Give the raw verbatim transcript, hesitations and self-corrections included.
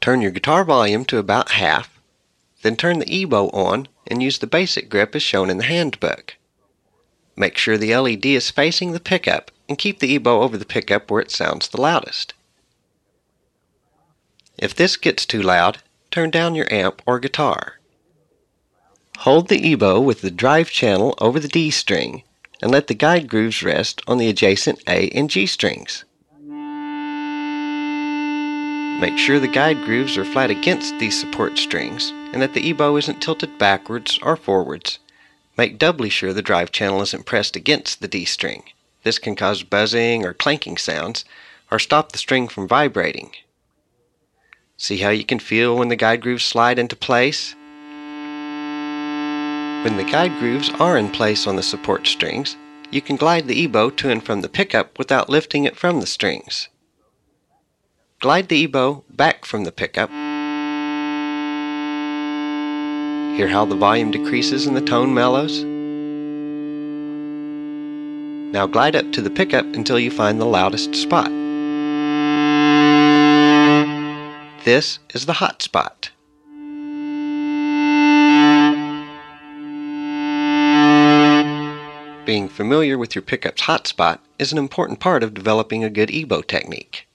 Turn your guitar volume to about half, then turn the E-bow on and use the basic grip as shown in the handbook. Make sure the L E D is facing the pickup and keep the E-bow over the pickup where it sounds the loudest. If this gets too loud, turn down your amp or guitar. Hold the E-bow with the drive channel over the D string and let the guide grooves rest on the adjacent A and G strings. Make sure the guide grooves are flat against these support strings and that the E-bow isn't tilted backwards or forwards. Make doubly sure the drive channel isn't pressed against the D string. This can cause buzzing or clanking sounds or stop the string from vibrating. See how you can feel when the guide grooves slide into place? When the guide grooves are in place on the support strings, you can glide the E-bow to and from the pickup without lifting it from the strings. Glide the E-bow back from the pickup. Hear how the volume decreases and the tone mellows? Now glide up to the pickup until you find the loudest spot. This is the hot spot. Being familiar with your pickup's hot spot is an important part of developing a good E-bow technique.